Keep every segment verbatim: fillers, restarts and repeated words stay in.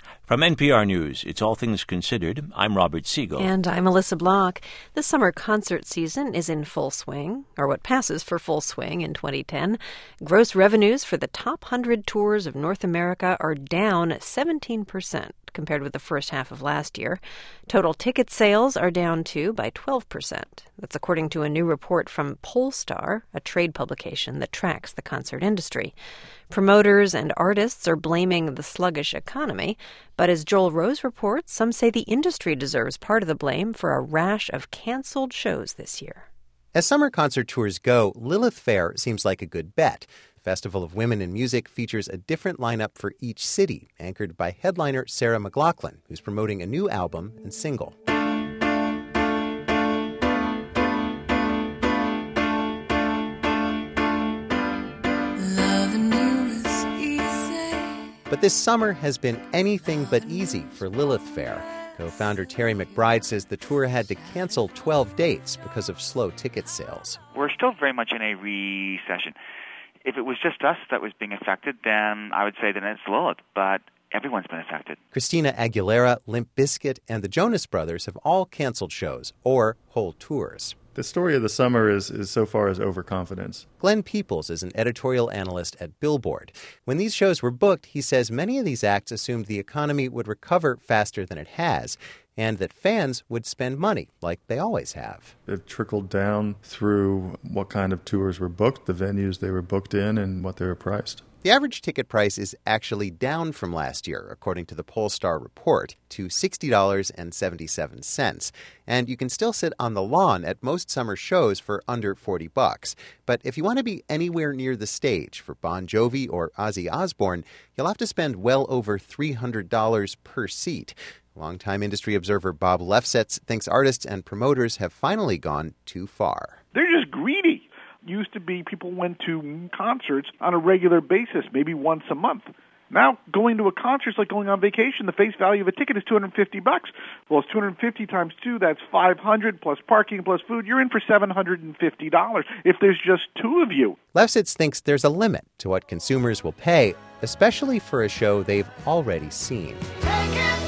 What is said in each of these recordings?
From N P R News, it's All Things Considered. I'm Robert Siegel. And I'm Melissa Block. The summer concert season is in full swing, or what passes for full swing in twenty ten. Gross revenues for the top one hundred tours of North America are down seventeen percent compared with the first half of last year. Total ticket sales are down, too, by twelve percent. That's according to a new report from Pollstar, a trade publication that tracks the concert industry. Promoters and artists are blaming the sluggish economy, but as Joel Rose reports, some say the industry deserves part of the blame for a rash of canceled shows this year. As summer concert tours go, Lilith Fair seems like a good bet. The Festival of Women in Music features a different lineup for each city, anchored by headliner Sarah McLachlan, who's promoting a new album and single. But this summer has been anything but easy for Lilith Fair. Co-founder Terry McBride says the tour had to cancel twelve dates because of slow ticket sales. We're still very much in a recession. If it was just us that was being affected, then I would say that it's Lilith, but everyone's been affected. Christina Aguilera, Limp Bizkit, and the Jonas Brothers have all canceled shows or whole tours. The story of the summer is, is so far as overconfidence. Glenn Peoples is an editorial analyst at Billboard. When these shows were booked, he says many of these acts assumed the economy would recover faster than it has, and that fans would spend money, like they always have. It trickled down through what kind of tours were booked, the venues they were booked in, and what they were priced. The average ticket price is actually down from last year, according to the Pollstar report, to sixty dollars and seventy-seven cents. And you can still sit on the lawn at most summer shows for under forty bucks. But if you want to be anywhere near the stage for Bon Jovi or Ozzy Osbourne, you'll have to spend well over three hundred dollars per seat. Longtime industry observer Bob Lefsetz thinks artists and promoters have finally gone too far. They're just greedy. Used to be people went to concerts on a regular basis, maybe once a month. Now, going to a concert is like going on vacation. The face value of a ticket is two hundred fifty bucks. Well, it's two hundred fifty times two, that's five hundred plus parking plus food. You're in for seven hundred fifty dollars if there's just two of you. Lefsetz thinks there's a limit to what consumers will pay, especially for a show they've already seen. Take it.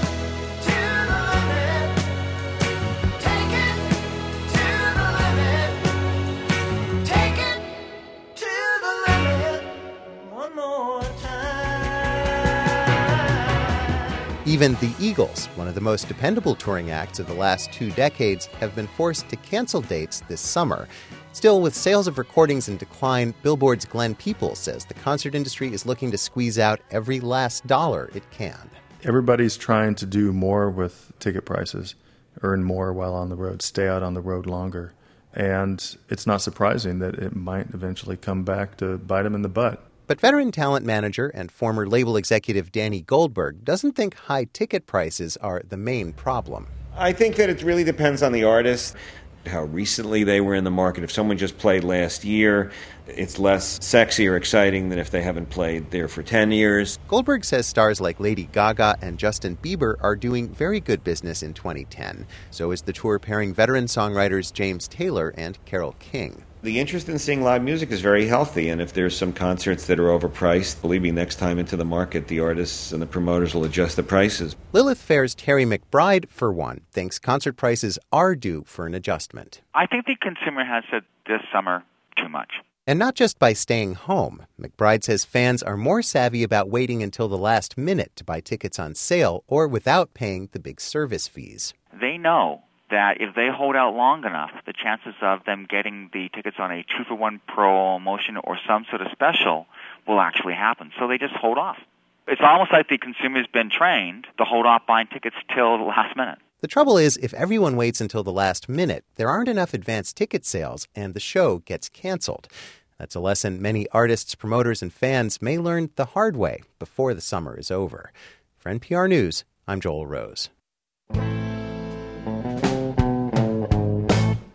Even the Eagles, one of the most dependable touring acts of the last two decades, have been forced to cancel dates this summer. Still, with sales of recordings in decline, Billboard's Glenn Peoples says the concert industry is looking to squeeze out every last dollar it can. Everybody's trying to do more with ticket prices, earn more while on the road, stay out on the road longer. And it's not surprising that it might eventually come back to bite them in the butt. But veteran talent manager and former label executive Danny Goldberg doesn't think high ticket prices are the main problem. I think that it really depends on the artist, how recently they were in the market. If someone just played last year, it's less sexy or exciting than if they haven't played there for ten years. Goldberg says stars like Lady Gaga and Justin Bieber are doing very good business in twenty ten. So is the tour pairing veteran songwriters James Taylor and Carole King. The interest in seeing live music is very healthy, and if there's some concerts that are overpriced, believe me, next time into the market, the artists and the promoters will adjust the prices. Lilith Fair's Terry McBride, for one, thinks concert prices are due for an adjustment. I think the consumer has said this summer too much. And not just by staying home. McBride says fans are more savvy about waiting until the last minute to buy tickets on sale or without paying the big service fees. They know that if they hold out long enough, the chances of them getting the tickets on a two-for-one promotion or some sort of special will actually happen. So they just hold off. It's almost like the consumer's been trained to hold off buying tickets till the last minute. The trouble is, if everyone waits until the last minute, there aren't enough advance ticket sales and the show gets canceled. That's a lesson many artists, promoters, and fans may learn the hard way before the summer is over. For N P R News, I'm Joel Rose.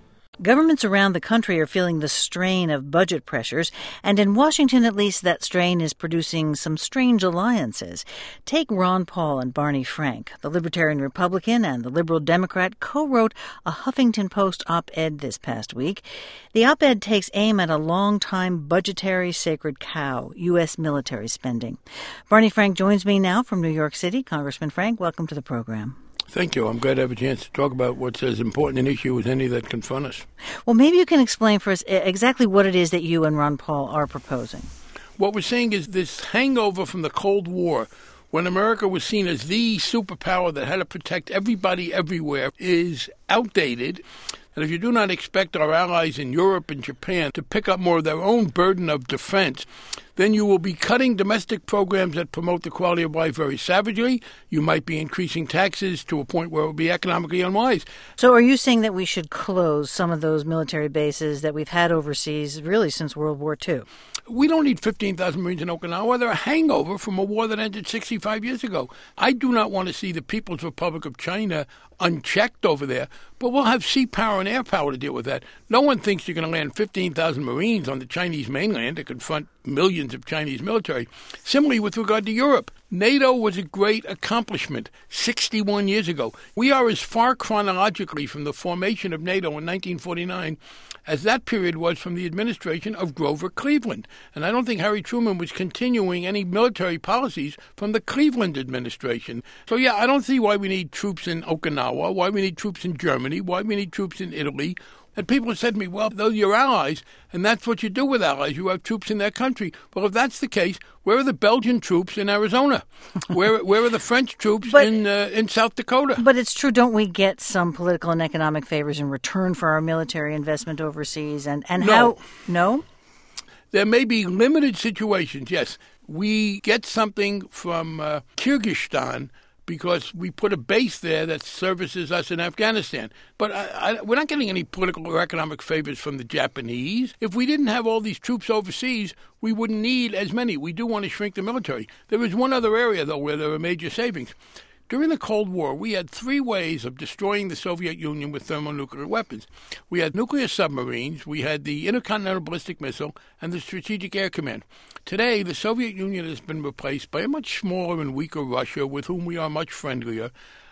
Governments around the country are feeling the strain of budget pressures, and in Washington at least that strain is producing some strange alliances. Take Ron Paul and Barney Frank. The Libertarian Republican and the Liberal Democrat co-wrote a Huffington Post op-ed this past week. The op-ed takes aim at a long-time budgetary sacred cow, U S military spending. Barney Frank joins me now from New York City. Congressman Frank, welcome to the program. Thank you. I'm glad to have a chance to talk about what's as important an issue as any that confront us. Well, maybe you can explain for us exactly what it is that you and Ron Paul are proposing. What we're saying is this hangover from the Cold War, when America was seen as the superpower that had to protect everybody everywhere, is outdated. And if you do not expect our allies in Europe and Japan to pick up more of their own burden of defense, then you will be cutting domestic programs that promote the quality of life very savagely. You might be increasing taxes to a point where it will be economically unwise. So are you saying that we should close some of those military bases that we've had overseas really since World War Two? We don't need fifteen thousand Marines in Okinawa. They're a hangover from a war that ended sixty-five years ago. I do not want to see the People's Republic of China unchecked over there, but we'll have sea power and air power to deal with that. No one thinks you're going to land fifteen thousand Marines on the Chinese mainland to confront millions of Chinese military. Similarly, with regard to Europe, NATO was a great accomplishment sixty-one years ago. We are as far chronologically from the formation of NATO in nineteen forty-nine as that period was from the administration of Grover Cleveland. And I don't think Harry Truman was continuing any military policies from the Cleveland administration. So, yeah, I don't see why we need troops in Okinawa, why we need troops in Germany, why we need troops in Italy. And people have said to me, well, those are your allies, and that's what you do with allies. You have troops in their country. Well, if that's the case, where are the Belgian troops in Arizona? Where where are the French troops but, in uh, in South Dakota? But it's true, don't we get some political and economic favors in return for our military investment overseas? And, and no. how? No? There may be limited situations, yes. We get something from uh, Kyrgyzstan because we put a base there that services us in Afghanistan. But I, I, we're not getting any political or economic favors from the Japanese. If we didn't have all these troops overseas, we wouldn't need as many. We do want to shrink the military. There is one other area, though, where there are major savings. During the Cold War, we had three ways of destroying the Soviet Union with thermonuclear weapons. We had nuclear submarines, we had the Intercontinental Ballistic Missile, and the Strategic Air Command. Today, the Soviet Union has been replaced by a much smaller and weaker Russia, with whom we are much friendlier.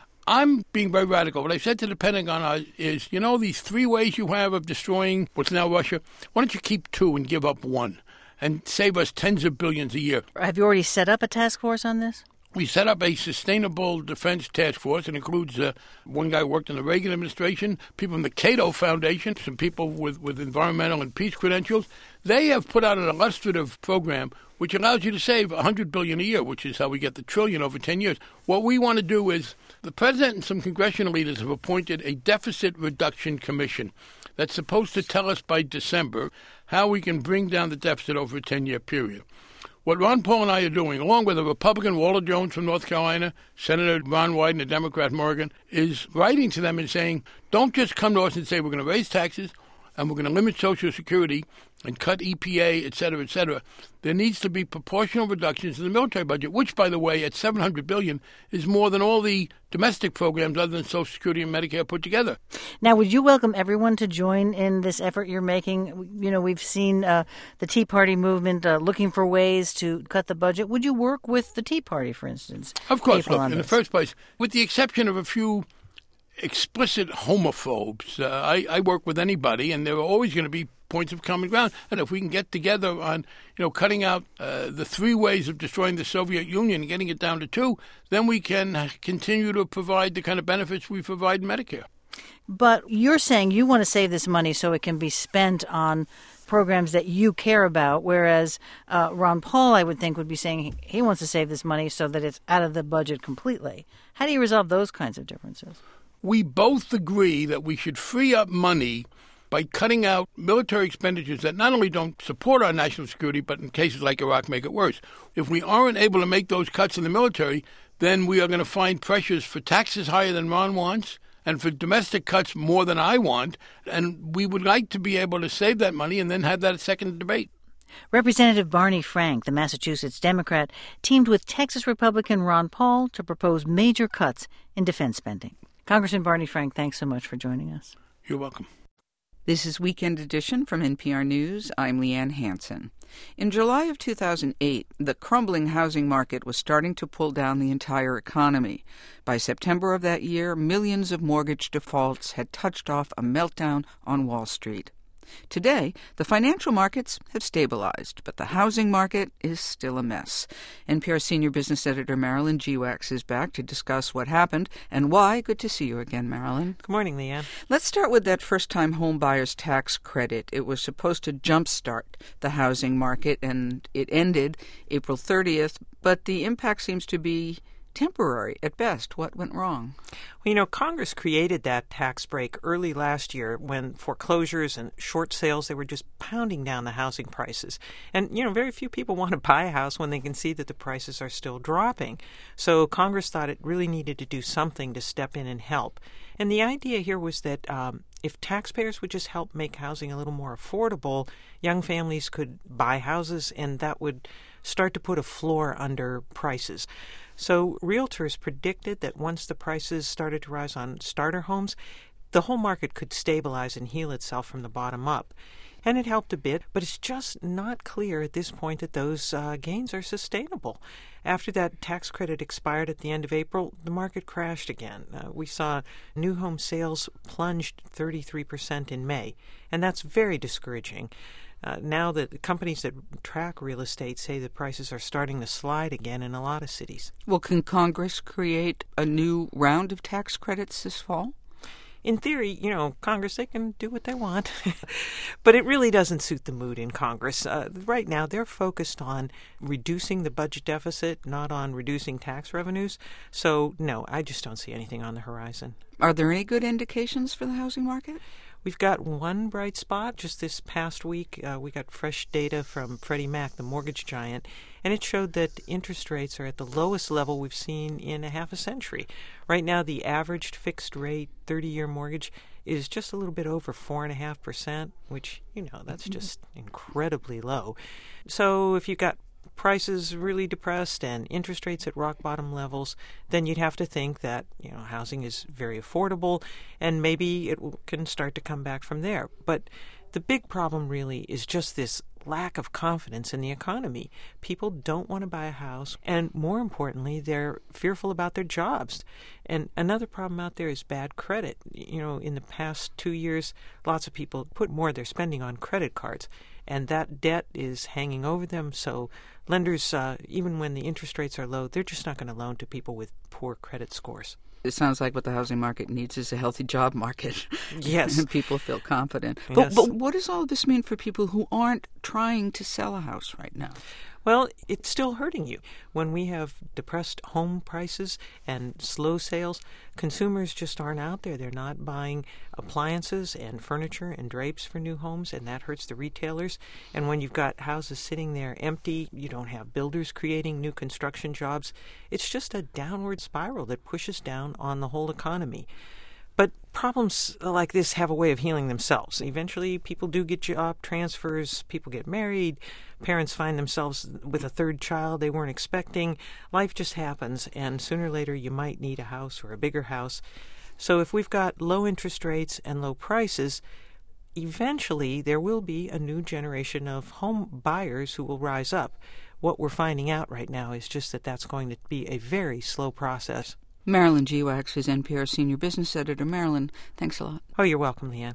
I'm being very radical. What I said to the Pentagon is, you know, these three ways you have of destroying what's now Russia, why don't you keep two and give up one and save us tens of billions a year? Have you already set up a task force on this? We set up a sustainable defense task force. It includes uh, one guy who worked in the Reagan administration, people from the Cato Foundation, some people with, with environmental and peace credentials. They have put out an illustrative program which allows you to save one hundred billion dollars a year, which is how we get the trillion over ten years. What we want to do is the president and some congressional leaders have appointed a deficit reduction commission that's supposed to tell us by December how we can bring down the deficit over a ten-year period. What Ron Paul and I are doing, along with a Republican, Walter Jones from North Carolina, Senator Ron Wyden, and a Democrat, Morgan, is writing to them and saying, don't just come to us and say we're going to raise taxes and we're going to limit Social Security and cut E P A, et cetera, et cetera. There needs to be proportional reductions in the military budget, which, by the way, at seven hundred billion dollars is more than all the domestic programs other than Social Security and Medicare put together. Now, would you welcome everyone to join in this effort you're making? You know, we've seen uh, the Tea Party movement uh, looking for ways to cut the budget. Would you work with the Tea Party, for instance? Of course. Look, in the first place, with the exception of a few explicit homophobes, uh, I, I work with anybody, and there are always going to be points of common ground. And if we can get together on, you know, cutting out uh, the three ways of destroying the Soviet Union and getting it down to two, then we can continue to provide the kind of benefits we provide in Medicare. But you're saying you want to save this money so it can be spent on programs that you care about, whereas uh, Ron Paul, I would think, would be saying he wants to save this money so that it's out of the budget completely. How do you resolve those kinds of differences? We both agree that we should free up money by cutting out military expenditures that not only don't support our national security, but in cases like Iraq make it worse. If we aren't able to make those cuts in the military, then we are going to find pressures for taxes higher than Ron wants and for domestic cuts more than I want. And we would like to be able to save that money and then have that second debate. Representative Barney Frank, the Massachusetts Democrat, teamed with Texas Republican Ron Paul to propose major cuts in defense spending. Congressman Barney Frank, thanks so much for joining us. You're welcome. This is Weekend Edition from N P R News. I'm Leanne Hansen. In July of two thousand eight, the crumbling housing market was starting to pull down the entire economy. By September of that year, millions of mortgage defaults had touched off a meltdown on Wall Street. Today, the financial markets have stabilized, but the housing market is still a mess. N P R senior business editor Marilyn Geewax is back to discuss what happened and why. Good to see you again, Marilyn. Good morning, Leanne. Let's start with that first-time home buyer's tax credit. It was supposed to jumpstart the housing market, and it ended April thirtieth, but the impact seems to be temporary at best. What went wrong? Well, you know, Congress created that tax break early last year when foreclosures and short sales, they were just pounding down the housing prices. And, you know, very few people want to buy a house when they can see that the prices are still dropping. So Congress thought it really needed to do something to step in and help. And the idea here was that um, if taxpayers would just help make housing a little more affordable, young families could buy houses, and that would start to put a floor under prices. So realtors predicted that once the prices started to rise on starter homes, the whole market could stabilize and heal itself from the bottom up. And it helped a bit, but it's just not clear at this point that those uh, gains are sustainable. After that tax credit expired at the end of April, the market crashed again. Uh, we saw new home sales plunged thirty-three percent in May, and that's very discouraging. Uh, now that companies that track real estate say that prices are starting to slide again in a lot of cities. Well, can Congress create a new round of tax credits this fall? In theory, you know, Congress, they can do what they want. But it really doesn't suit the mood in Congress. Uh, right now, they're focused on reducing the budget deficit, not on reducing tax revenues. So, no, I just don't see anything on the horizon. Are there any good indications for the housing market? We've got one bright spot. Just this past week, uh, we got fresh data from Freddie Mac, the mortgage giant, and it showed that interest rates are at the lowest level we've seen in a half a century. Right now, the averaged fixed-rate thirty-year mortgage is just a little bit over four point five percent, which, you know, that's just incredibly low. So if you've got prices really depressed and interest rates at rock bottom levels, then you'd have to think that, you know, housing is very affordable and maybe it can start to come back from there. But the big problem really is just this lack of confidence in the economy. People don't want to buy a house, and more importantly, they're fearful about their jobs. And another problem out there is bad credit. You know, in the past two years, lots of people put more of their spending on credit cards, and that debt is hanging over them. So lenders, uh, even when the interest rates are low, they're just not going to loan to people with poor credit scores. It sounds like what the housing market needs is a healthy job market. Yes. And people feel confident. Yes. But, but what does all this mean for people who aren't trying to sell a house right now? Well, it's still hurting you. When we have depressed home prices and slow sales, consumers just aren't out there. They're not buying appliances and furniture and drapes for new homes, and that hurts the retailers. And when you've got houses sitting there empty, you don't have builders creating new construction jobs. It's just a downward spiral that pushes down on the whole economy. But problems like this have a way of healing themselves. Eventually, people do get job transfers, people get married, parents find themselves with a third child they weren't expecting. Life just happens, and sooner or later you might need a house or a bigger house. So if we've got low interest rates and low prices, eventually there will be a new generation of home buyers who will rise up. What we're finding out right now is just that that's going to be a very slow process. Marilyn Geewax is N P R senior business editor. Marilyn, thanks a lot. Oh, you're welcome, Leanne.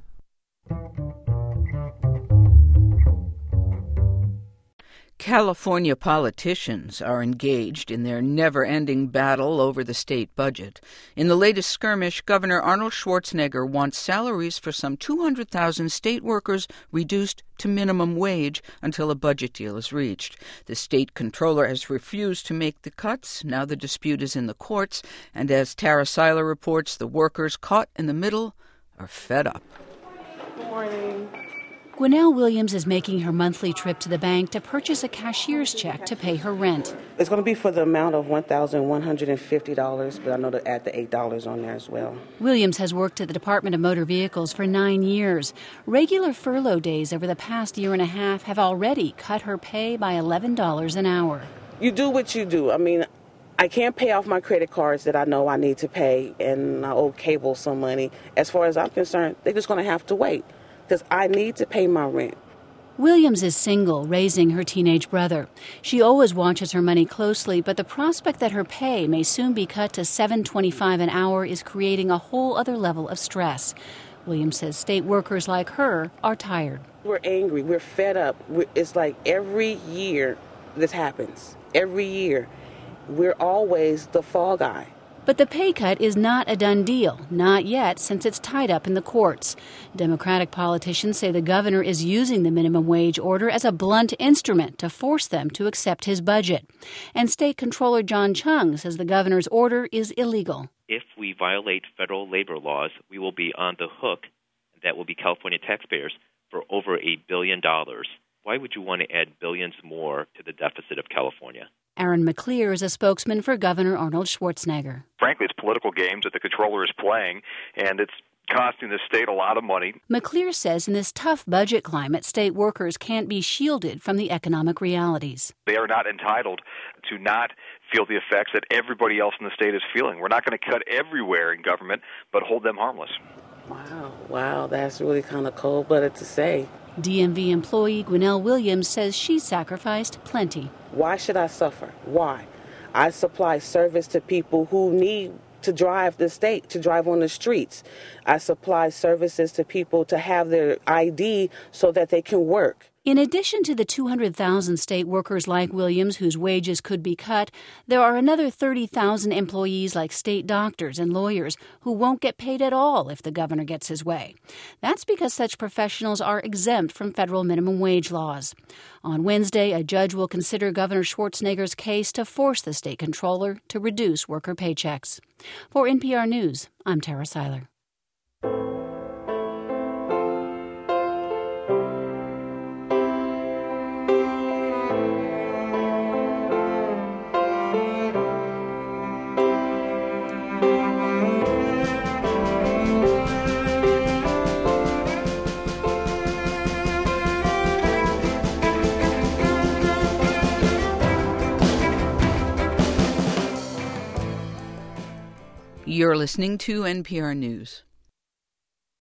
California politicians are engaged in their never-ending battle over the state budget. In the latest skirmish, Governor Arnold Schwarzenegger wants salaries for some two hundred thousand state workers reduced to minimum wage until a budget deal is reached. The state controller has refused to make the cuts. Now the dispute is in the courts, and as Tara Seiler reports, the workers caught in the middle are fed up. Good morning. Gwinnell Williams is making her monthly trip to the bank to purchase a cashier's check to pay her rent. It's going to be for the amount of one thousand one hundred fifty dollars, but I know to add the eight dollars on there as well. Williams has worked at the Department of Motor Vehicles for nine years. Regular furlough days over the past year and a half have already cut her pay by eleven dollars an hour. You do what you do. I mean, I can't pay off my credit cards that I know I need to pay, and I owe cable some money. As far as I'm concerned, they're just going to have to wait. because I need to pay my rent. Williams is single, raising her teenage brother. She always watches her money closely, but the prospect that her pay may soon be cut to seven dollars and twenty-five cents an hour is creating a whole other level of stress. Williams says state workers like her are tired. We're angry. We're fed up. We're, it's like every year this happens. Every year. We're always the fall guy. But the pay cut is not a done deal, not yet, since it's tied up in the courts. Democratic politicians say the governor is using the minimum wage order as a blunt instrument to force them to accept his budget. And State Controller John Chung says the governor's order is illegal. If we violate federal labor laws, we will be on the hook, that will be California taxpayers, for over eight billion dollars. Why would you want to add billions more to the deficit of California? Aaron McClear is a spokesman for Governor Arnold Schwarzenegger. Frankly, it's political games that the controller is playing, and it's costing the state a lot of money. McClear says in this tough budget climate, state workers can't be shielded from the economic realities. They are not entitled to not feel the effects that everybody else in the state is feeling. We're not going to cut everywhere in government, but hold them harmless. Wow, wow, that's really kind of cold-blooded to say. D M V employee Gwinnell Williams says she sacrificed plenty. Why should I suffer? Why? I supply service to people who need to drive the state, to drive on the streets. I supply services to people to have their I D so that they can work. In addition to the two hundred thousand state workers like Williams whose wages could be cut, there are another thirty thousand employees like state doctors and lawyers who won't get paid at all if the governor gets his way. That's because such professionals are exempt from federal minimum wage laws. On Wednesday, a judge will consider Governor Schwarzenegger's case to force the state controller to reduce worker paychecks. For N P R News, I'm Tara Seiler. You're listening to N P R News.